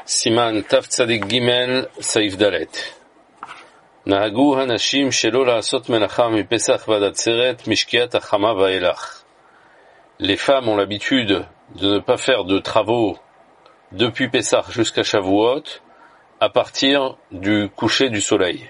סימן תצ"ג סעיף ד' נהגו הנשים שלא לעשות מלאכה מפסח ועד עצרת משקיעת החמה ואילך. Les femmes ont l'habitude de ne pas faire de travaux depuis Pessah jusqu'à Shavuot à partir du coucher du soleil.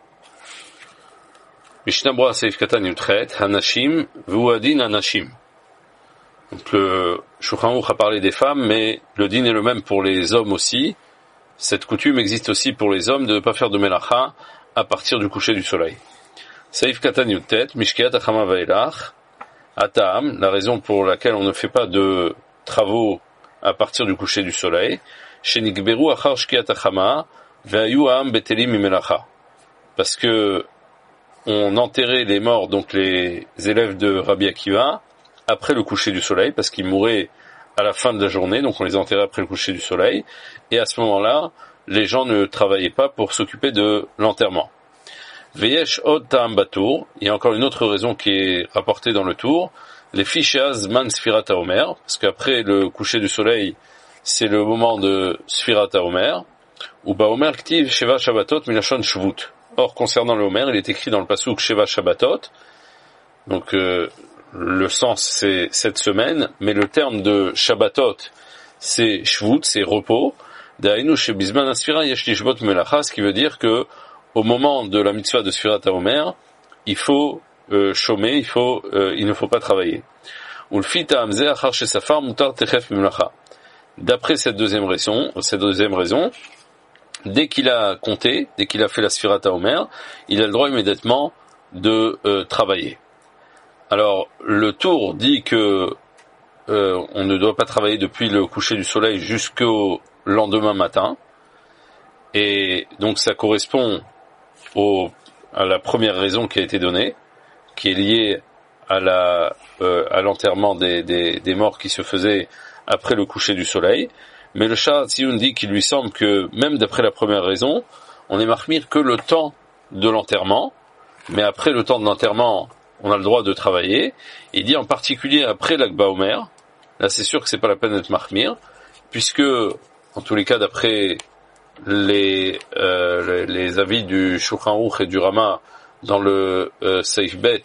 Mishnah Berurah Seif Katan Yutret Hanashim Vuadin Hanashim. Donc le Shulchan Aruch a parlé des femmes, mais le din est le même pour les hommes aussi. Cette coutume existe aussi pour les hommes de ne pas faire de melacha à partir du coucher du soleil. Seif Katan Yutet Mishkiat Achama Vaelach Atam, la raison pour laquelle on ne fait pas de travaux à partir du coucher du soleil, Shenikberu Achar Shkiat Achama Ve'ayu Ha'am Betelim Mimelacha. Parce que on enterrait les morts, donc les élèves de Rabbi Akiva, après le coucher du soleil, parce qu'ils mouraient à la fin de la journée, donc on les enterrait après le coucher du soleil, et à ce moment-là, les gens ne travaillaient pas pour s'occuper de l'enterrement. Veyesh od ta'am batour, il y a encore une autre raison qui est rapportée dans le tour, les fichas man sfirat haomer, parce qu'après le coucher du soleil, c'est le moment de sfirat haomer, ou baomer ktiv sheva shabbatot milashon shvut. Or, concernant le homer, il est écrit dans le pasuk sheva shabbatot, donc le sens c'est cette semaine, mais le terme de Shabbatot c'est Shvut, c'est repos. Da'inu shebizman asfira yesh lishbot melacha, ce qui veut dire que au moment de la mitzvah de Sfirat HaOmer, il faut chômer, il ne faut pas travailler. Ulfita amze achar shesafar mutar techef melacha. D'après cette deuxième raison, dès qu'il a compté, dès qu'il a fait la Sfirat HaOmer, il a le droit immédiatement de travailler. Alors, le tour dit que on ne doit pas travailler depuis le coucher du soleil jusqu'au lendemain matin, et donc ça correspond à la première raison qui a été donnée, qui est liée à l'enterrement des morts qui se faisait après le coucher du soleil. Mais le Sha'ar Tziyun dit qu'il lui semble que même d'après la première raison, on est marmire que le temps de l'enterrement, mais après le temps de l'enterrement, on a le droit de travailler. Il dit en particulier après l'Akba Omer, là c'est sûr que c'est pas la peine d'être mahmir, puisque en tous les cas d'après les avis du Shulchan Aruch et du Rama dans le Seif Bet,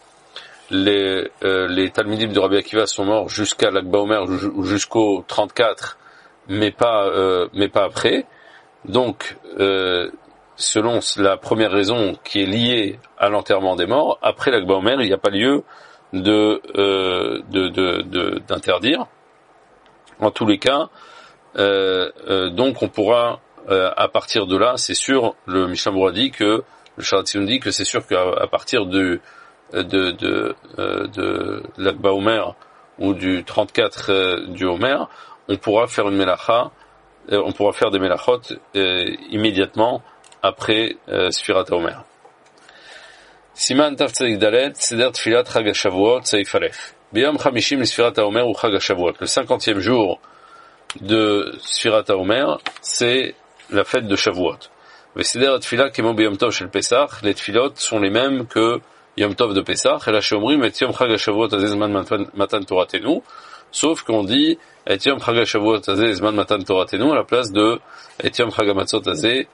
les Talmidim de Rabbi Akiva sont morts jusqu'à l'Akba Omer ou jusqu'au 34, mais pas après. Donc selon la première raison qui est liée à l'enterrement des morts, après l'Akba Omer, il n'y a pas lieu d'interdire. En tous les cas, donc on pourra, à partir de là, c'est sûr, le Mishnah Berurah dit que, le Sha'ar Tziyun dit que c'est sûr qu'à partir de l'Akba Omer ou du 34 du Omer, on pourra faire une melacha, on pourra faire des melachot immédiatement après Sfirat HaOmer. Siman Taf Dalet Seder Tfilat Chag HaShavuot Seif Alef. Biyam Chamishim Sfirat HaOmer ou Chag HaShavuot. Le 50e jour de Sfirat HaOmer, c'est la fête de Shavuot. Veseder Tfilat Kemo Biyam Tov Shel Pesach. Les Tfilot sont les mêmes que Yom Tov de Pesach. Et la Shomrim et Yom Chag HaShavuot Azeh Zman Matan Toratenu. Sauf qu'on dit et Yom Chag HaShavuot Azeh Zman Matan Toratenu à la place de et Yom Chag HaMatzot Azeh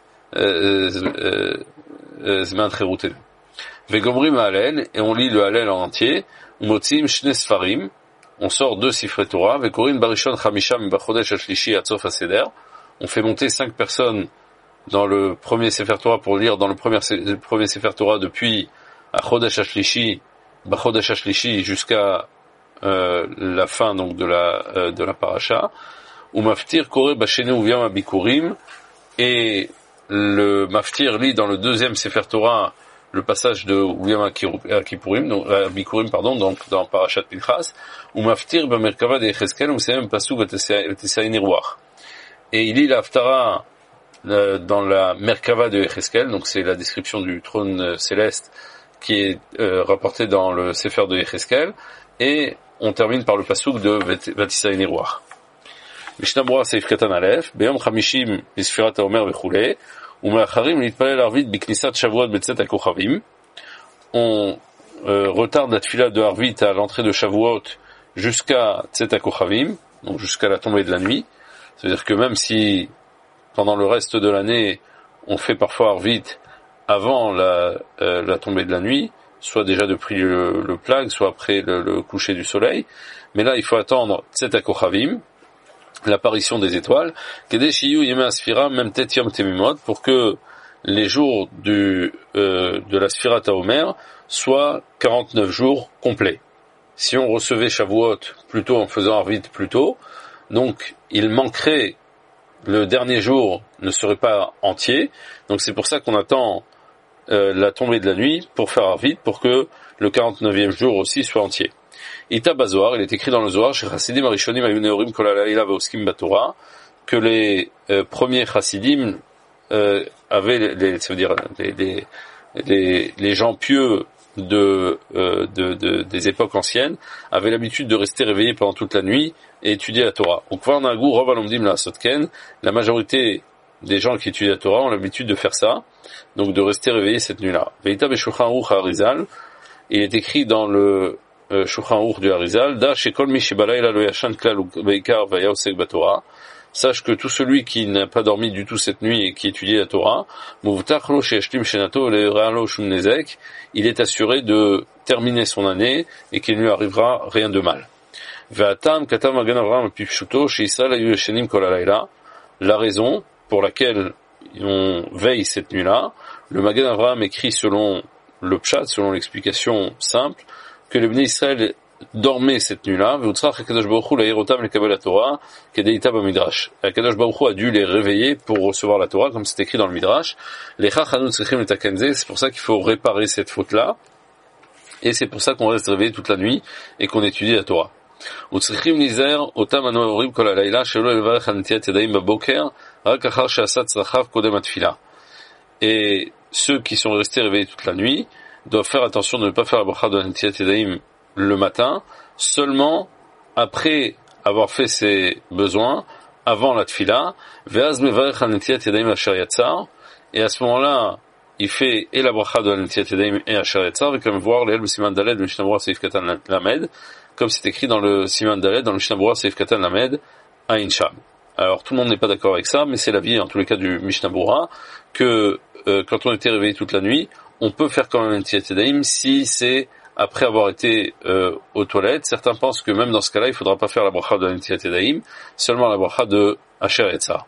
Zman Cherutenu. Vegomrim Hallel, et on lit le Hallel en entier. Motzim Shne Sfarim, on sort 2 Sifrei Torah. Vekorin Barishon Chamisham Bachodesh Ashlishi Atzof HaSeder. On fait monter 5 personnes dans le premier Sefer Torah pour lire dans le premier Sefer Torah depuis Achodesh Ashlishi, Bachodesh Ashlishi jusqu'à la fin donc de la paracha. Ou Maftir Kore Bashene Uviam Abikurim, et le Maftir lit dans le deuxième Sefer Torah le passage de Uviam Kippurim, donc Bikurim, pardon, donc dans Parashat Pinchas, ou Maftir B'Merkava de Yecheskel, ou c'est même pasuk V'Tesayin Ruach. Et il lit la Haftara dans la Merkava de Yecheskel, donc c'est la description du trône céleste qui est rapportée dans le Sefer de Yecheskel, et on termine par le pasuk de V'Tesayin Ruach. Mishnah Berurah Seif Katan Alef, Beyom Chamishim Sfirat HaOmer V'Chulei, U'Me'acharim Litpalel Arvit B'Knisat Shavuot B'Tzet HaKochavim. On retarde la tefila de Arvit à l'entrée de Shavuot jusqu'à Tzet HaKochavim, donc jusqu'à la tombée de la nuit. C'est-à-dire que même si pendant le reste de l'année, on fait parfois Arvit avant la tombée de la nuit, soit déjà depuis le plag, soit après le coucher du soleil. Mais là, il faut attendre Tset Kochavim, l'apparition des étoiles, Kedeshiyu Yeme Asfira, même Tet Yom Temimot, pour que les jours de la Sfirat HaOmer soient 49 jours complets. Si on recevait Shavuot plutôt en faisant Arvit plus tôt, donc il manquerait, le dernier jour ne serait pas entier, donc c'est pour ça qu'on attend la tombée de la nuit pour faire Arvit, pour que le 49e jour aussi soit entier. Ita Bazoar, il est écrit dans le Zohar, chez Chassidim Arishonim Ayuneorim Kol Halayla Veoskim Batorah, que les premiers Chassidim avaient, les gens pieux des époques anciennes avaient l'habitude de rester réveillés pendant toute la nuit et étudier la Torah. Donc, la majorité des gens qui étudient la Torah ont l'habitude de faire ça, donc de rester réveillés cette nuit-là. Veita Beshulchan Aruch HaArizal, il est écrit dans le Shulchan Aruch du Harizal, Da Shekol Mi Shebalayla Lo Yashan Klal Beikar Vaya Osek Batorah. Sache que tout celui qui n'a pas dormi du tout cette nuit et qui étudie la Torah, il est assuré de terminer son année et qu'il ne lui arrivera rien de mal. La raison pour laquelle on veille cette nuit-là, le Magen Avraham écrit selon le Pshat, selon l'explication simple, que les Bnei Israël dormez cette nuit-là, Akadosh Baruch Hu a dû les réveiller pour recevoir la Torah, comme c'est écrit dans le Midrash. C'est pour ça qu'il faut réparer cette faute-là, et c'est pour ça qu'on reste réveillé toute la nuit et qu'on étudie la Torah. Et ceux qui sont restés réveillés toute la nuit doivent faire attention de ne pas faire la bracha de Netilat Yadayim le matin, seulement après avoir fait ses besoins, avant la tfila, et à ce moment-là, il fait et la bracha de Netilat Yadayim et Asher Yatzar, et comme voir le Siman Daled, le Mishnah Berurah Seif Katan Lamed, comme c'est écrit dans le Siman Daled, dans le Mishnah Berurah Seif Katan Lamed, à Insham. Alors tout le monde n'est pas d'accord avec ça, mais c'est l'avis en tous les cas du Mishnah Berurah, que quand on était réveillé toute la nuit, on peut faire quand même Netilat Yadayim si c'est après avoir été aux toilettes. Certains pensent que même dans ce cas-là, il ne faudra pas faire la bracha de Netilat Yadayim, seulement la bracha de Asher Yatzar.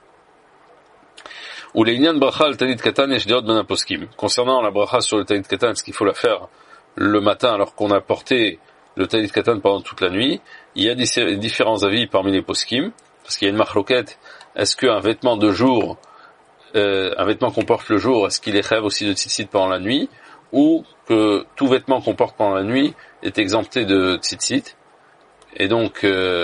Ou l'Inyan bracha al Talit Katan yesh deot ben aposkim. Concernant la bracha sur le Talit Katan, est-ce qu'il faut la faire le matin alors qu'on a porté le Talit Katan pendant toute la nuit? Il y a différents avis parmi les poskim, parce qu'il y a une marloquette. Est-ce qu'un vêtement de jour, un vêtement qu'on porte le jour, est-ce qu'il est chèv aussi de tzitzit pendant la nuit, ou que tout vêtement qu'on porte pendant la nuit est exempté de tzitzit, et donc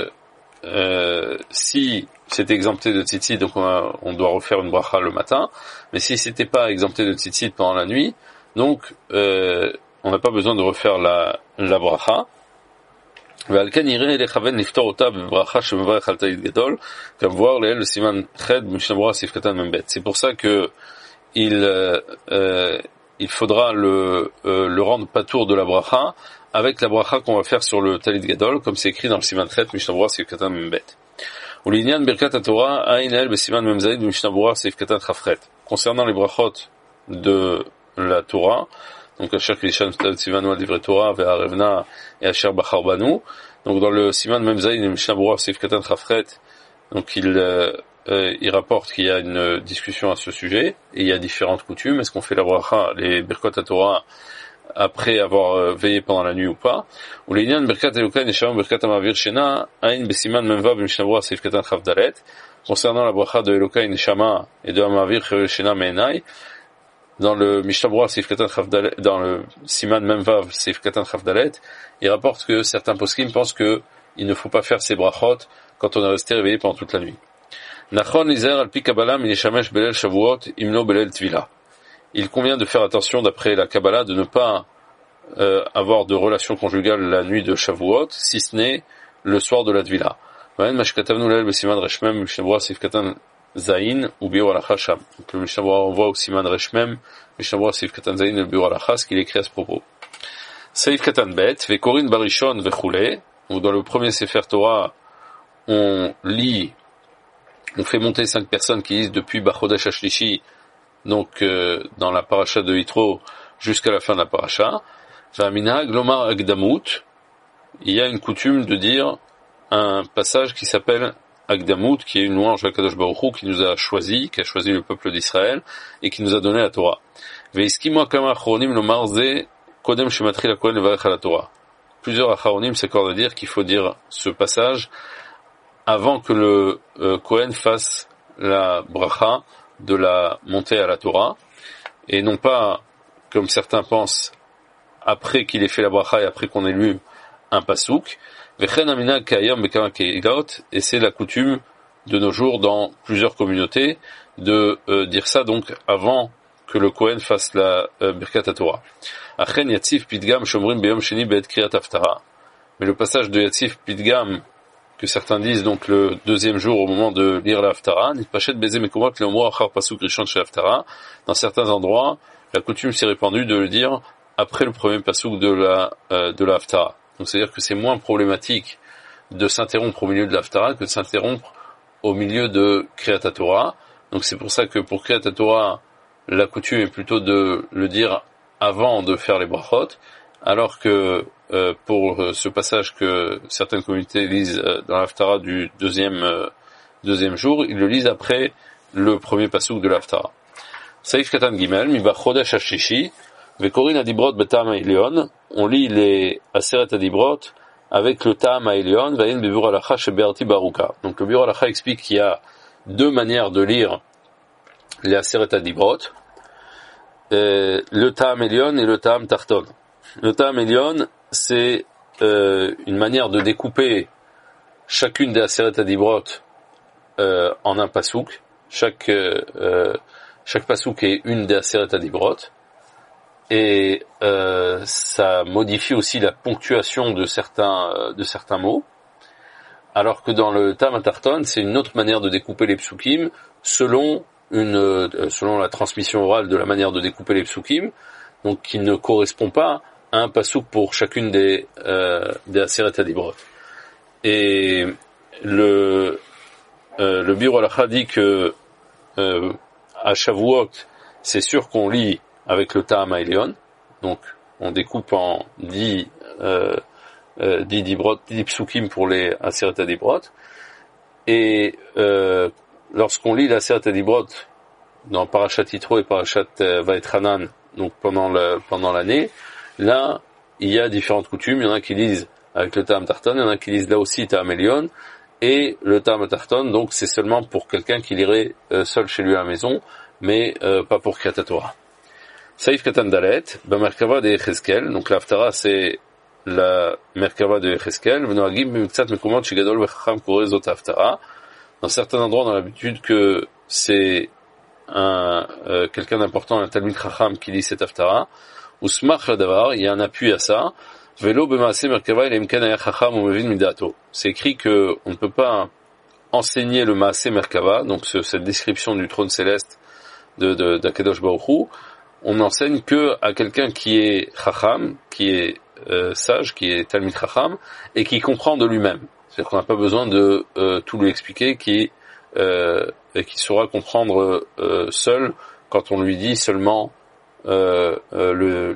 si c'est exempté de tzitzit, donc on doit refaire une bracha le matin, mais si c'était pas exempté de tzitzit pendant la nuit, donc on n'a pas besoin de refaire la bracha. Comme voir le siman ched Mishnah Berurah Seif Katan Membet. C'est pour ça que il faudra le rendre patour de la bracha avec la bracha qu'on va faire sur le Talit Gadol, comme c'est écrit dans le Siman Chet Mishnah Berurah Seif Katan Membet. Ou l'inyan birkat Torah ayin el besiman memzaid Mishnah Berurah Seif Katan Chafret. Concernant les brachot de la Torah, donc Asher Kilishan Tzivanu al Divrei Torah ve'arevna et Asher Bachar Banu. Donc dans le Siman Memzaïd Mishnah Berurah Seif Katan Chafret, donc il rapporte qu'il y a une discussion à ce sujet et il y a différentes coutumes. Est-ce qu'on fait la bracha, les birkot à Torah après avoir veillé pendant la nuit ou pas? Ou les inyan birkat Elokai Neshama birkat Amavir Shena ayin besiman memvav Mishnah Berurah Seif Katan Chavdalet. Concernant la bracha de Elokai Neshama et de Amavir Shena Meenai, dans le Mishnah Berurah Seif Katan Chavdalet, dans le Siman Memvav Seif Katan Chavdalet, il rapporte que certains poskim pensent que il ne faut pas faire ces brachot quand on est resté réveillé pendant toute la nuit. Nachon lizer al pi Kabbalah min yeshamesh belel Shavuot imno belel tvila. Il convient de faire attention d'après la Kabbalah de ne pas avoir de relation conjugale la nuit de Shavuot, si ce n'est le soir de la tvila. Vayen mashkatavnu lel besiman reshmem Mishnah Berurah Seif Katan Zayin ou Biur Halacha Sham. Donc le Mishnah Berurah envoie au Siman Reshmem, Mishnah Berurah Seif Katan Zayin et Biur Halacha, ce qu'il écrit à ce propos. Seif Katan Bet, Vekorin Barishon Vechule, où dans le premier Sefer Torah, on lit On fait monter 5 personnes qui lisent depuis Bachodesh Hashlishi, donc dans la paracha de Yitro, jusqu'à la fin de la paracha. V'aminhag lomar agdamut, il y a une coutume de dire un passage qui s'appelle Agdamut, qui est une louange à Kadosh Baruch Hu, qui nous a choisi, qui a choisi le peuple d'Israël, et qui nous a donné la Torah. Plusieurs acharonim s'accordent à dire qu'il faut dire ce passage avant que le Kohen fasse la bracha de la montée à la Torah, et non pas, comme certains pensent, après qu'il ait fait la bracha et après qu'on ait lu un pasouk. Et c'est la coutume de nos jours dans plusieurs communautés de dire ça donc avant que le Kohen fasse la Birkat HaTorah. Mais le passage de Yatzif Pidgam, que certains disent donc le deuxième jour au moment de lire la Haftara, dans certains endroits, la coutume s'est répandue de le dire après le premier pasouk de la Haftara. Donc c'est-à-dire que c'est moins problématique de s'interrompre au milieu de l'Haftara que de s'interrompre au milieu de Kriyat HaTorah. Donc c'est pour ça que pour Kriyat HaTorah, la coutume est plutôt de le dire avant de faire les brachot, alors que pour ce passage que certaines communautés lisent dans l'Haftara du deuxième jour, ils le lisent après le premier pasouk de l'Haftara. Saïf Katan Gimel, Miba Chodesh Hashishi, Vekorin Adibrot Betam Ha'Elyon, on lit les Aseret Adibrot avec le Ta'am Ha'Elyon, Vayin Bevur Halacha Shebe'arti Baruka. Donc le Bevur Halacha explique qu'il y a deux manières de lire les Aseret Adibrot, le Ta'am Ha'Elyon et le Ta'am Tarton. Le Ta'am Ha'Elyon, c'est une manière de découper chacune des Aseret Adibrot en un pasouk. Chaque pasouk est une des Aseret Adibrot. Et ça modifie aussi la ponctuation de certains mots, alors que dans le Ta'am Tarton, c'est une autre manière de découper les psukim selon la transmission orale de la manière de découper les psukim, donc qui ne correspond pas à un pasouk pour chacune des Aseret Adibrot. Et le Biur Halacha dit que à Shavuot, c'est sûr qu'on lit avec le Ta'am Ha'Elyon, donc on découpe en 10 dibrot, 10 psukim pour les Aseret Adibrot, et lorsqu'on lit l'Aseret Adibrot dans Parashat Yitro et Parashat Vaetchanan, donc pendant l'année, là il y a différentes coutumes. Il y en a qui lisent avec le Ta'am Tarton, il y en a qui lisent là aussi Ta'am Ha'Elyon, et le Ta'am Tarton, donc c'est seulement pour quelqu'un qui lirait seul chez lui à la maison, mais pas pour Kriyat HaTorah. Saïf Katan Dalet, Merkava de Yechezkel, donc la Haftara c'est la Merkava de Yechezkel, dans certains endroits on a l'habitude que c'est quelqu'un d'important, un Talmid Chacham qui lit cette Haftara, Usmach Ladavar, il y a un appui à ça, Velo Bemaase Merkava il Emken Aya Chacham Umevin Midato. C'est écrit que on ne peut pas enseigner le Maase Merkava, donc cette description du trône céleste d'Akadosh Baruch Hu, on n'enseigne que à quelqu'un qui est chacham, qui est sage, qui est talmid chacham, et qui comprend de lui-même. C'est-à-dire qu'on n'a pas besoin de tout lui expliquer, qui saura comprendre seul quand on lui dit seulement le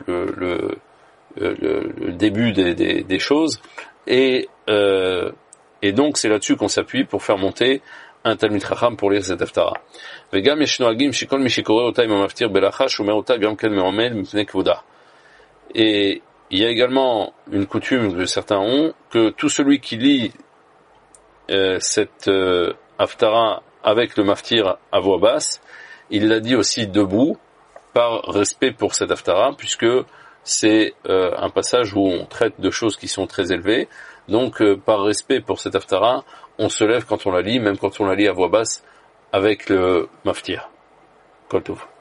début des choses. Et donc c'est là-dessus qu'on s'appuie pour faire monter un Talmid Chacham pour lire cette Haftara. וגם יש נוהגים שכל מי שקורא אותה עם המפטיר בלחש שומר אותה גם כן מעומד מפני כבודה. Et il y a également une coutume que certains ont, que tout celui qui lit cette Haftara avec le maftir à voix basse, il l'a dit aussi debout, par respect pour cette Haftara, puisque c'est un passage où on traite de choses qui sont très élevées. Donc par respect pour cette Haftara, on se lève quand on la lit, même quand on la lit à voix basse avec le maftir. Kol tov.